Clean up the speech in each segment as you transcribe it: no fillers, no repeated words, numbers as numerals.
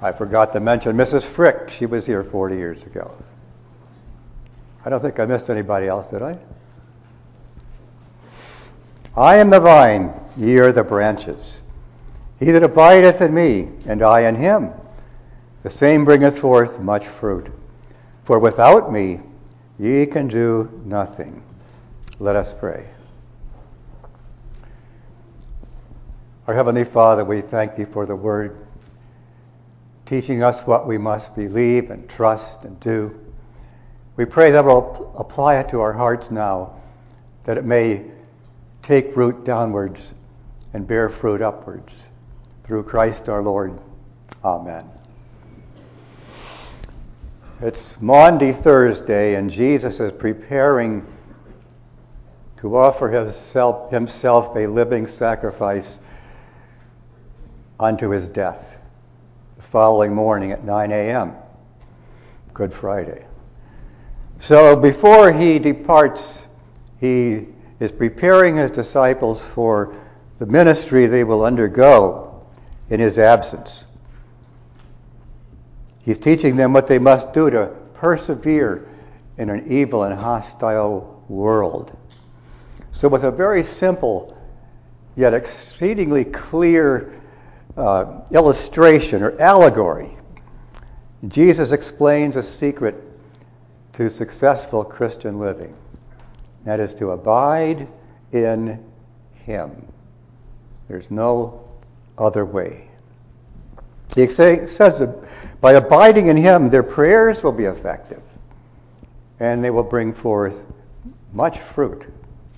I forgot to mention Mrs. Frick. She was here 40 years ago. I don't think I missed anybody else, did I? I am the vine, ye are the branches. He that abideth in me, and I in him, the same bringeth forth much fruit. For without me ye can do nothing. Let us pray. Our Heavenly Father, we thank Thee for the Word, teaching us what we must believe and trust and do. We pray that we'll apply it to our hearts now, that it may take root downwards and bear fruit upwards. Through Christ our Lord. Amen. It's Maundy Thursday, and Jesus is preparing to offer himself a living sacrifice unto his death the following morning at 9 a.m., Good Friday. So before he departs, he is preparing his disciples for the ministry they will undergo in his absence. He's teaching them what they must do to persevere in an evil and hostile world. So with a very simple yet exceedingly clear illustration or allegory, Jesus explains a secret to successful Christian living. That is to abide in him. There's no other way. He says that by abiding in him, their prayers will be effective, and they will bring forth much fruit.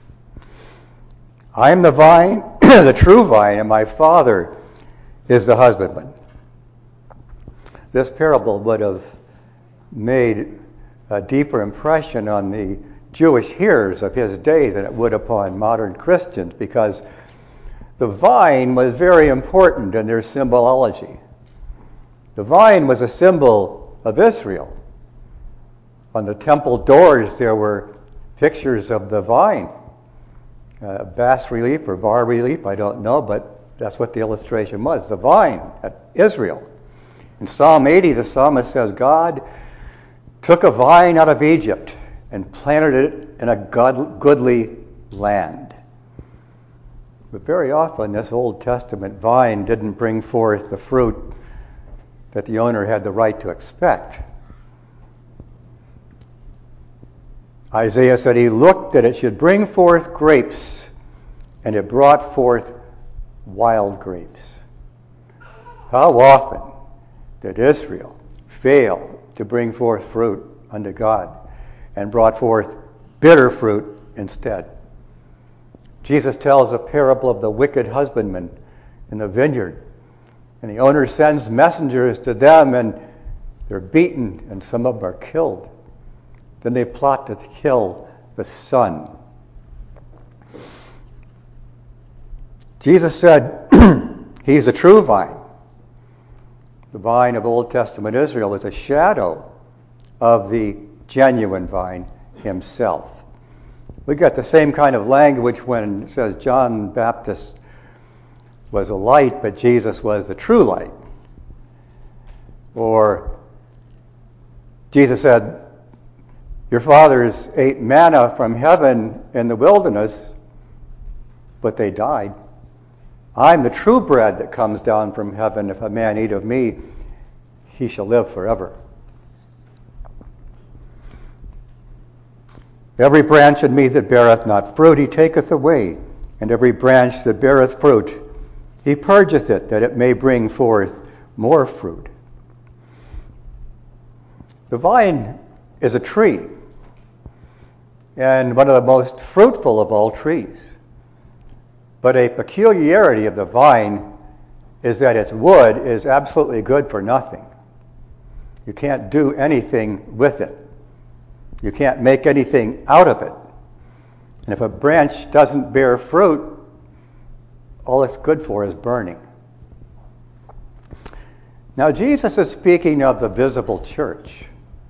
I am the vine, the true vine, and my Father is the husbandman. This parable would have made a deeper impression on the Jewish hearers of his day than it would upon modern Christians, because the vine was very important in their symbology. The vine was a symbol of Israel. On the temple doors there were pictures of the vine. Bas relief or bar relief, I don't know, but that's what the illustration was, the vine at Israel. In Psalm 80, the psalmist says, God took a vine out of Egypt and planted it in a goodly land. But very often this Old Testament vine didn't bring forth the fruit that the owner had the right to expect. Isaiah said he looked that it should bring forth grapes, and it brought forth wild grapes. How often did Israel fail to bring forth fruit unto God and brought forth bitter fruit instead? Jesus tells a parable of the wicked husbandman in the vineyard, and the owner sends messengers to them, and they're beaten, and some of them are killed. Then they plot to kill the son. Jesus said he's the true vine. The vine of Old Testament Israel is a shadow of the genuine vine himself. We got the same kind of language when it says John Baptist was a light, but Jesus was the true light. Or Jesus said, your fathers ate manna from heaven in the wilderness, but they died. I'm the true bread that comes down from heaven. If a man eat of me, he shall live forever. Every branch in me that beareth not fruit, he taketh away. And every branch that beareth fruit, he purgeth it, that it may bring forth more fruit. The vine is a tree, and one of the most fruitful of all trees. But a peculiarity of the vine is that its wood is absolutely good for nothing. You can't do anything with it. You can't make anything out of it. And if a branch doesn't bear fruit, all it's good for is burning. Now, Jesus is speaking of the visible church.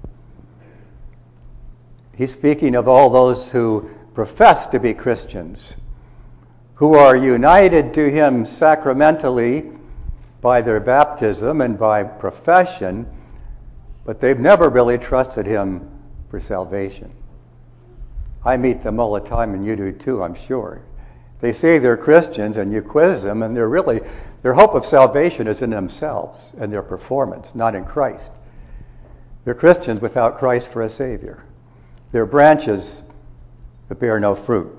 He's speaking of all those who profess to be Christians, who are united to him sacramentally by their baptism and by profession, but they've never really trusted him for salvation. I meet them all the time, and you do too, I'm sure. They say they're Christians, and you quiz them, and their hope of salvation is in themselves and their performance, not in Christ. They're Christians without Christ for a Savior. They're branches that bear no fruit.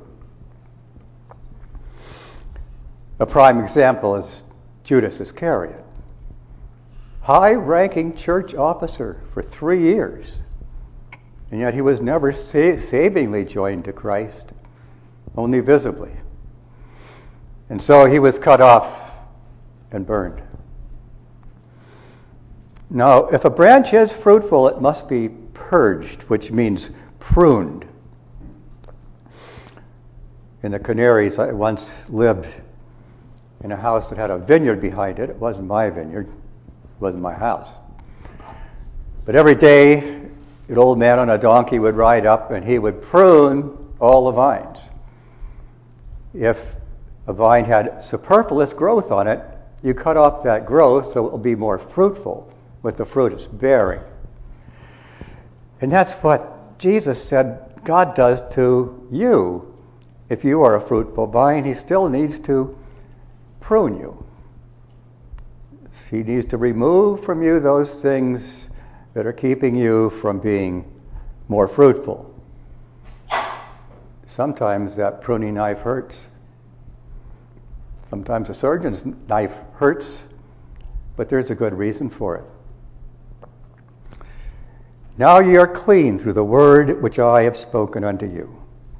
A prime example is Judas Iscariot. High-ranking church officer for 3 years. And yet he was never savingly joined to Christ, only visibly. And so he was cut off and burned. Now, if a branch is fruitful, it must be purged, which means pruned. In the Canaries, I once lived in a house that had a vineyard behind it. It wasn't my vineyard. It wasn't my house. But every day, an old man on a donkey would ride up and he would prune all the vines. If a vine had superfluous growth on it, you cut off that growth so it will be more fruitful with the fruit it's bearing. And that's what Jesus said God does to you. If you are a fruitful vine, he still needs to prune you. He needs to remove from you those things that are keeping you from being more fruitful. Sometimes that pruning knife hurts. Sometimes a surgeon's knife hurts, but there's a good reason for it. Now ye are clean through the word which I have spoken unto you.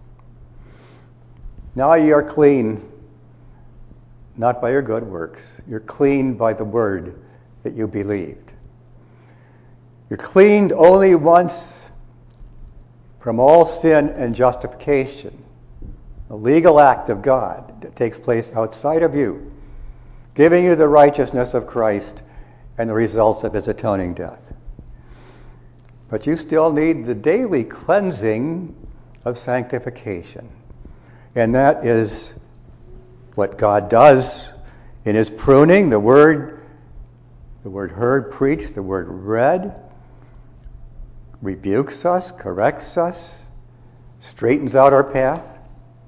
Now ye are clean, not by your good works. You're clean by the word that you believed. You're cleaned only once from all sin and justification, a legal act of God that takes place outside of you, giving you the righteousness of Christ and the results of his atoning death. But you still need the daily cleansing of sanctification. And that is what God does in his pruning, the word heard, preached, the word read, rebukes us, corrects us, straightens out our path.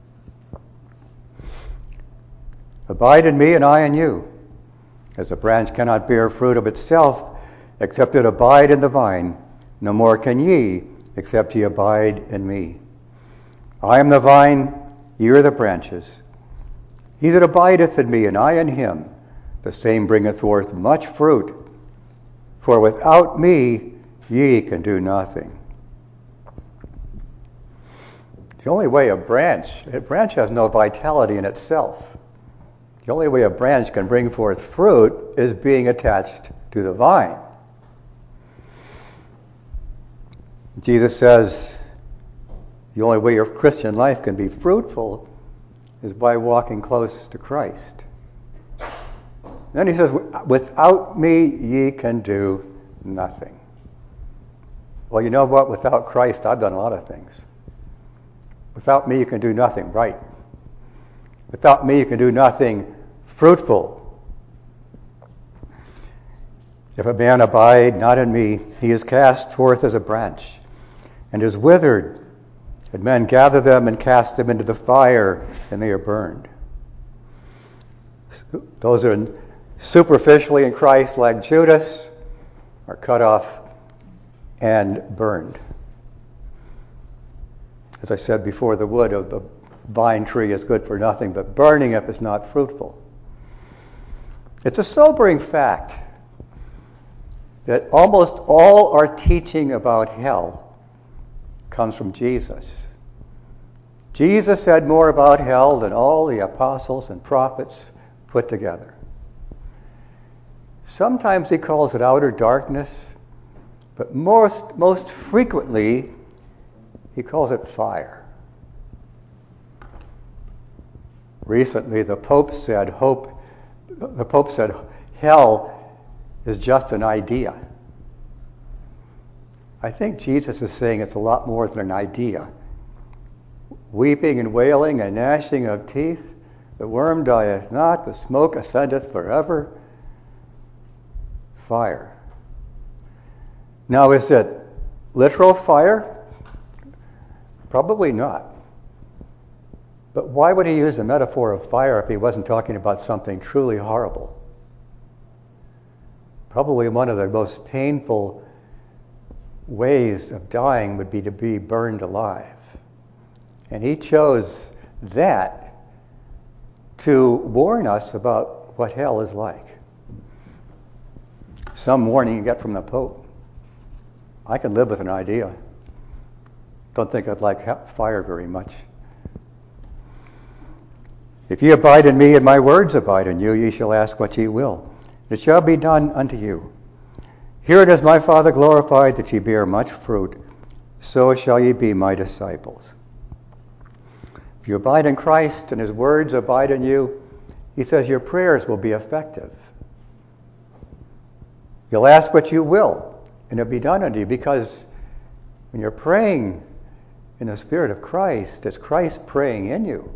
Abide in me and I in you. As a branch cannot bear fruit of itself, except it abide in the vine, no more can ye, except ye abide in me. I am the vine, ye are the branches. He that abideth in me, and I in him, the same bringeth forth much fruit. For without me ye can do nothing. The only way a branch has no vitality in itself. The only way a branch can bring forth fruit is being attached to the vine. Jesus says the only way your Christian life can be fruitful is by walking close to Christ. Then he says, without me ye can do nothing. Well, you know what? Without Christ, I've done a lot of things. Without me, you can do nothing right. Without me, you can do nothing fruitful. If a man abide not in me, he is cast forth as a branch, and is withered, and men gather them and cast them into the fire, and they are burned. Those who are superficially in Christ, like Judas, are cut off and burned. As I said before, the wood of the vine tree is good for nothing, but burning it is not fruitful. It's a sobering fact that almost all our teaching about hell comes from Jesus. Jesus said more about hell than all the apostles and prophets put together. Sometimes he calls it outer darkness, but most frequently he calls it fire. Recently the Pope said hell is just an idea. I think Jesus is saying it's a lot more than an idea. Weeping and wailing and gnashing of teeth, the worm dieth not, the smoke ascendeth forever. fire. Now, is it literal fire? Probably not. But why would he use a metaphor of fire if he wasn't talking about something truly horrible? Probably one of the most painful ways of dying would be to be burned alive. And he chose that to warn us about what hell is like. Some warning you get from the Pope. I can live with an idea. Don't think I'd like fire very much. If ye abide in me and my words abide in you, ye shall ask what ye will. It shall be done unto you. Herein is my Father glorified, that ye bear much fruit. So shall ye be my disciples. If you abide in Christ and his words abide in you, he says your prayers will be effective. You'll ask what you will, and it'll be done unto you, because when you're praying in the Spirit of Christ, it's Christ praying in you.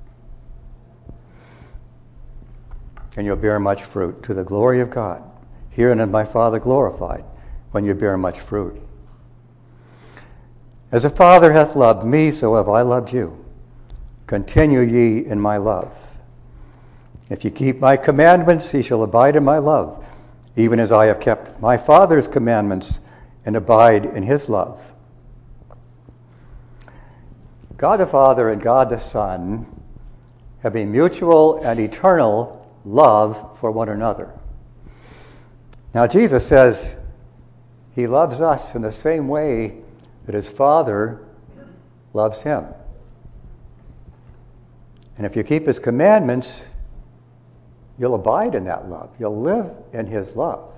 And you'll bear much fruit to the glory of God. Herein is my Father glorified, when you bear much fruit. As the Father hath loved me, so have I loved you. Continue ye in my love. If ye keep my commandments, ye shall abide in my love, even as I have kept my Father's commandments and abide in his love. God the Father and God the Son have a mutual and eternal love for one another. Now Jesus says he loves us in the same way that his Father loves him. And if you keep his commandments, you'll abide in that love. You'll live in his love.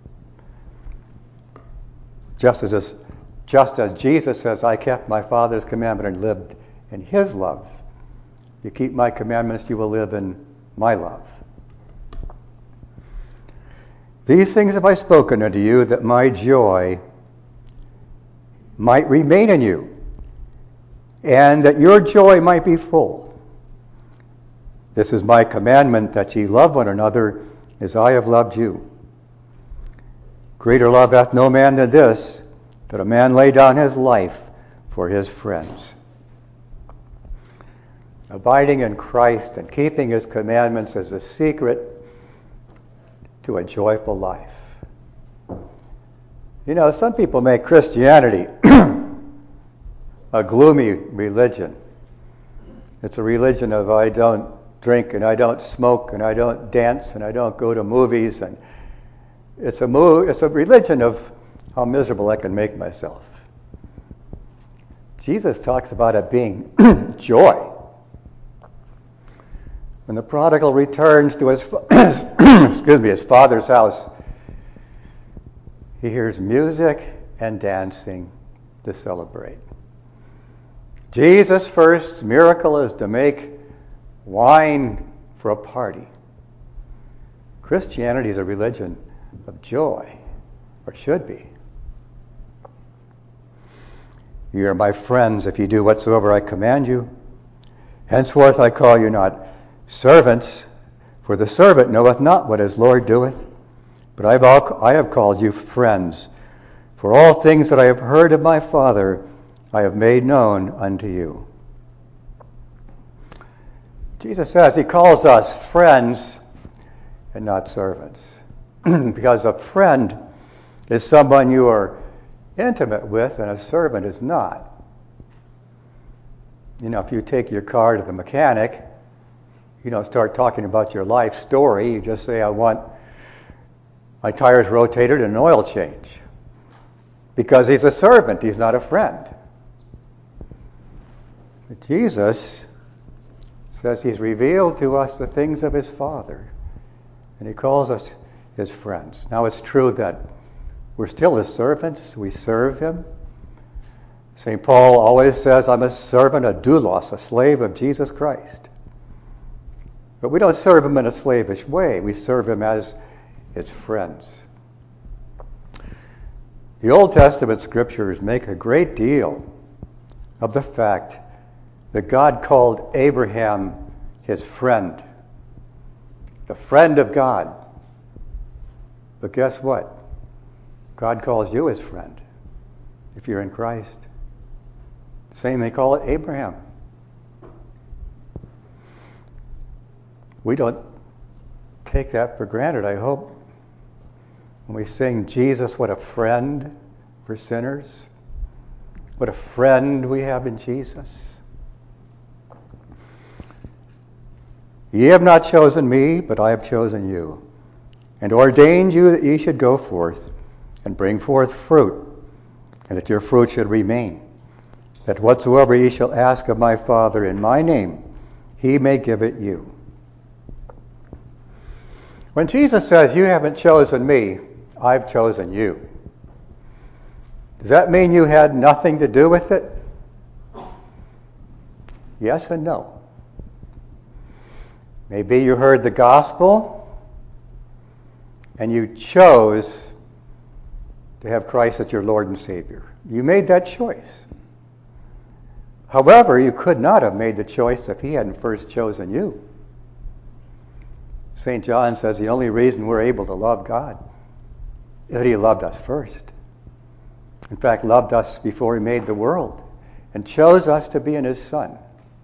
Just as Jesus says, I kept my Father's commandment and lived in his love. You keep my commandments, you will live in my love. These things have I spoken unto you, that my joy might remain in you, and that your joy might be full. This is my commandment, that ye love one another as I have loved you. Greater love hath no man than this, that a man lay down his life for his friends. Abiding in Christ and keeping his commandments is a secret to a joyful life. You know, some people make Christianity a gloomy religion. It's a religion of I don't drink and I don't smoke and I don't dance and I don't go to movies, and it's a religion of how miserable I can make myself. Jesus talks about it being joy. When the prodigal returns to his his father's house, he hears music and dancing to celebrate. Jesus' first miracle is to make wine for a party. Christianity is a religion of joy, or should be. You are my friends if you do whatsoever I command you. Henceforth I call you not servants, for the servant knoweth not what his Lord doeth, but I have called you friends. For all things that I have heard of my Father, I have made known unto you. Jesus says he calls us friends and not servants. Because a friend is someone you are intimate with, and a servant is not. You know, if you take your car to the mechanic, you don't start talking about your life story. You just say, I want my tires rotated and an oil change. Because he's a servant, he's not a friend. But Jesus says he's revealed to us the things of his Father, and he calls us his friends. Now it's true that we're still his servants, we serve him. St. Paul always says, I'm a servant, a doulos, a slave of Jesus Christ. But we don't serve him in a slavish way. We serve him as his friends. The Old Testament scriptures make a great deal of the fact that God called Abraham his friend, the friend of God. But guess what? God calls you his friend if you're in Christ. Same they call it Abraham. We don't take that for granted, I hope. When we sing, Jesus, what a friend for sinners. What a friend we have in Jesus. Ye have not chosen me, but I have chosen you, and ordained you that ye should go forth and bring forth fruit, and that your fruit should remain, that whatsoever ye shall ask of my Father in my name, he may give it you. When Jesus says, you haven't chosen me, I've chosen you, does that mean you had nothing to do with it? Yes and no. Maybe you heard the gospel and you chose to have Christ as your Lord and Savior. You made that choice. However, you could not have made the choice if he hadn't first chosen you. St. John says the only reason we're able to love God is that he loved us first. In fact, loved us before he made the world and chose us to be in his Son.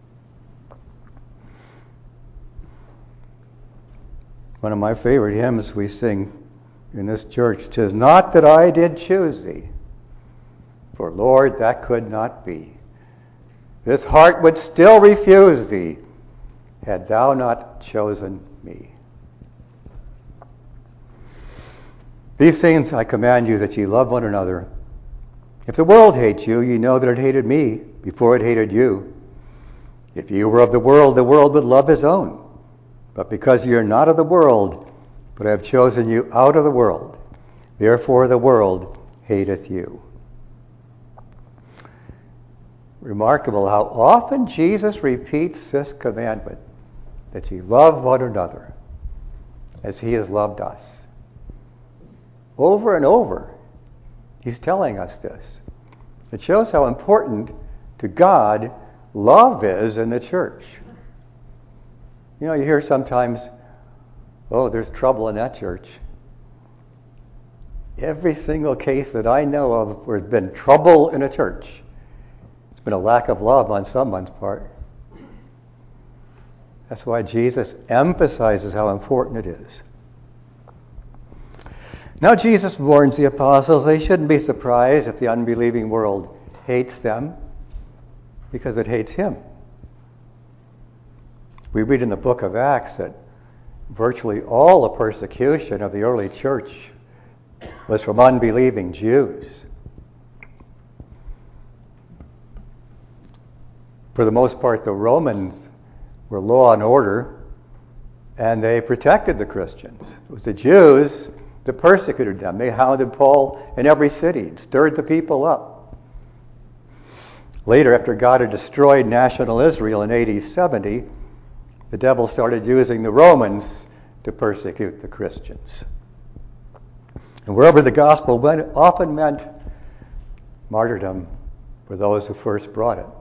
One of my favorite hymns we sing in this church, "'Tis not that I did choose thee, for Lord, that could not be. This heart would still refuse thee, had thou not chosen me. These things I command you, that ye love one another. If the world hates you, ye know that it hated me before it hated you. If ye were of the world would love his own. But because ye are not of the world, but I have chosen you out of the world, therefore the world hateth you." Remarkable how often Jesus repeats this commandment, that ye love one another as he has loved us. Over and over, he's telling us this. It shows how important to God love is in the church. You know, you hear sometimes, oh, there's trouble in that church. Every single case that I know of where there's been trouble in a church, it's been a lack of love on someone's part. That's why Jesus emphasizes how important it is. Now Jesus warns the apostles they shouldn't be surprised if the unbelieving world hates them, because it hates him. We read in the book of Acts that virtually all the persecution of the early church was from unbelieving Jews. For the most part, the Romans were law and order, and they protected the Christians. It was the Jews that persecuted them. They hounded Paul in every city and stirred the people up. Later, after God had destroyed national Israel in AD 70, the devil started using the Romans to persecute the Christians. And wherever the gospel went, it often meant martyrdom for those who first brought it.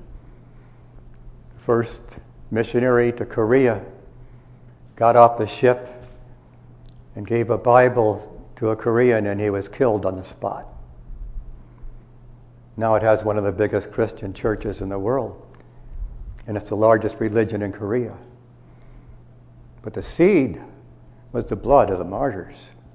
The first missionary to Korea got off the ship and gave a Bible to a Korean, and he was killed on the spot. Now it has one of the biggest Christian churches in the world, and it's the largest religion in Korea. But the seed was the blood of the martyrs.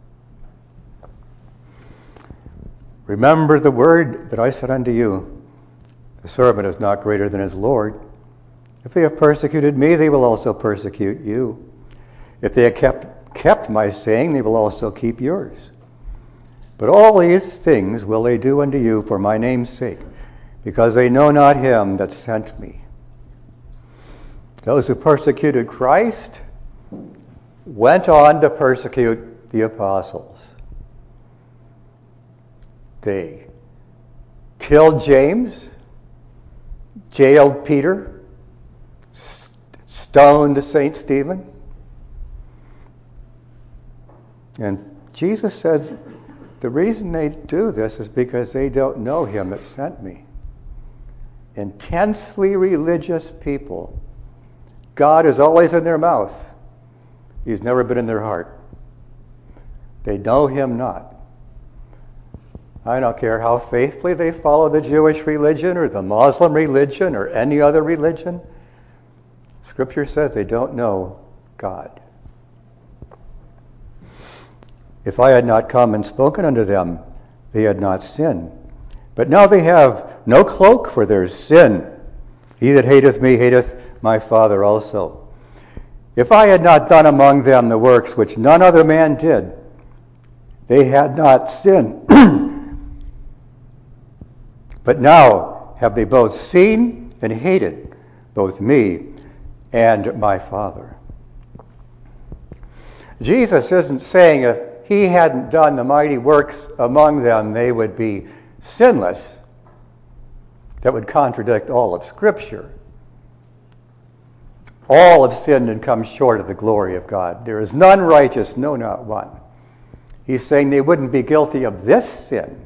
Remember the word that I said unto you, the servant is not greater than his Lord. If they have persecuted me, they will also persecute you. If they have kept my saying, they will also keep yours. But all these things will they do unto you for my name's sake, because they know not him that sent me. Those who persecuted Christ went on to persecute the apostles. They killed James, jailed Peter, stoned St. Stephen. And Jesus said the reason they do this is because they don't know him that sent me. Intensely religious people. God is always in their mouth. He's never been in their heart. They know him not. I don't care how faithfully they follow the Jewish religion or the Muslim religion or any other religion. Scripture says they don't know God. If I had not come and spoken unto them, they had not sinned. But now they have no cloak for their sin. He that hateth me hateth my Father also. If I had not done among them the works which none other man did, they had not sinned. But now have they both seen and hated both me and my Father. Jesus isn't saying if he hadn't done the mighty works among them, they would be sinless. That would contradict all of Scripture. All have sinned and come short of the glory of God. There is none righteous, no, not one. He's saying they wouldn't be guilty of this sin.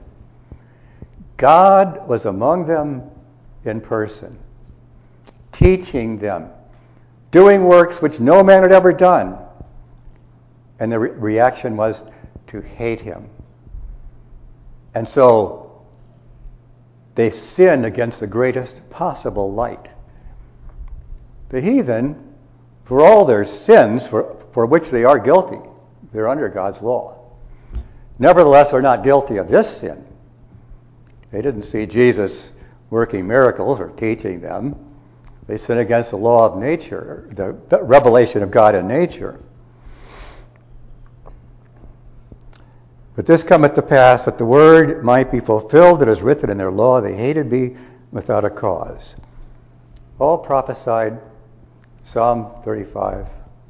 God was among them in person, teaching them, doing works which no man had ever done. And the reaction was to hate him. And so they sinned against the greatest possible light. The heathen, for all their sins, for which they are guilty, they're under God's law, nevertheless are not guilty of this sin. They didn't see Jesus working miracles or teaching them. They sin against the law of nature, the revelation of God in nature. But this cometh to pass, that the word might be fulfilled that is written in their law, they hated me without a cause. All prophesied, Psalm 35.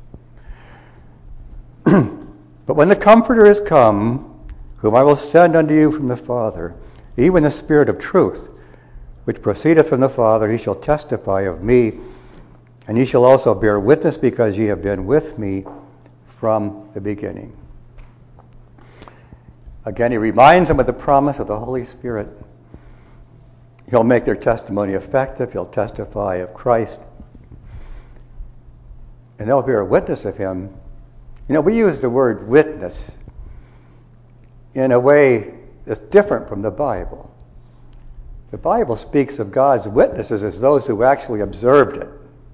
But when the Comforter is come, whom I will send unto you from the Father, even the Spirit of truth, which proceedeth from the Father, he shall testify of me, and ye shall also bear witness, because ye have been with me from the beginning. Again, he reminds them of the promise of the Holy Spirit. He'll make their testimony effective. He'll testify of Christ. And they'll bear witness of him. You know, we use the word witness in a way that's different from the Bible. The Bible speaks of God's witnesses as those who actually observed it.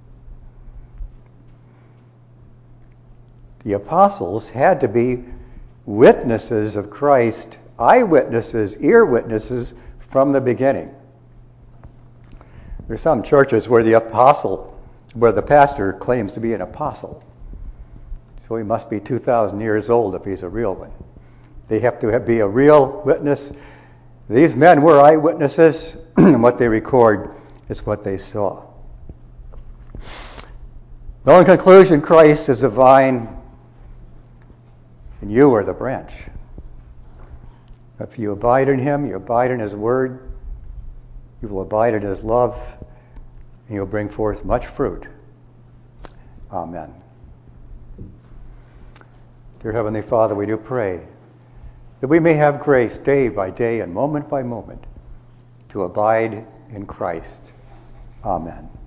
The apostles had to be witnesses of Christ, eyewitnesses, ear witnesses from the beginning. There's some churches where the pastor claims to be an apostle. So he must be 2,000 years old if he's a real one. They have to be a real witness. These men were eyewitnesses, and what they record is what they saw. Well, in conclusion, Christ is the vine, and you are the branch. If you abide in him, you abide in his word, you will abide in his love, and you'll bring forth much fruit. Amen. Dear Heavenly Father, we do pray that we may have grace day by day and moment by moment to abide in Christ. Amen.